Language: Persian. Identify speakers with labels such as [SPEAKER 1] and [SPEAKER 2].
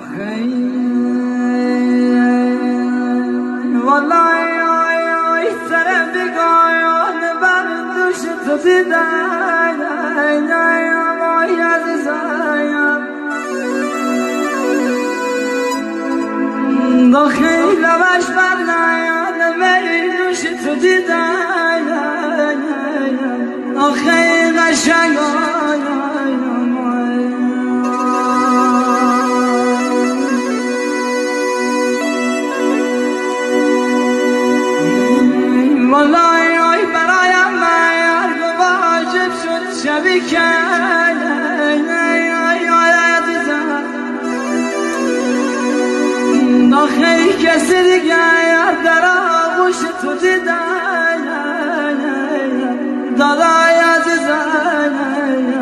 [SPEAKER 1] والله سر بگاین بر دوش تو دیدن وای عزیزم با خیلی لبش بر نیان بر دوش تو دیدن آخه قشنگ والله برایم مرگ و واجب شد شبی که آخه کسی دیگه در آغوش تو دیدن دادای عزیزم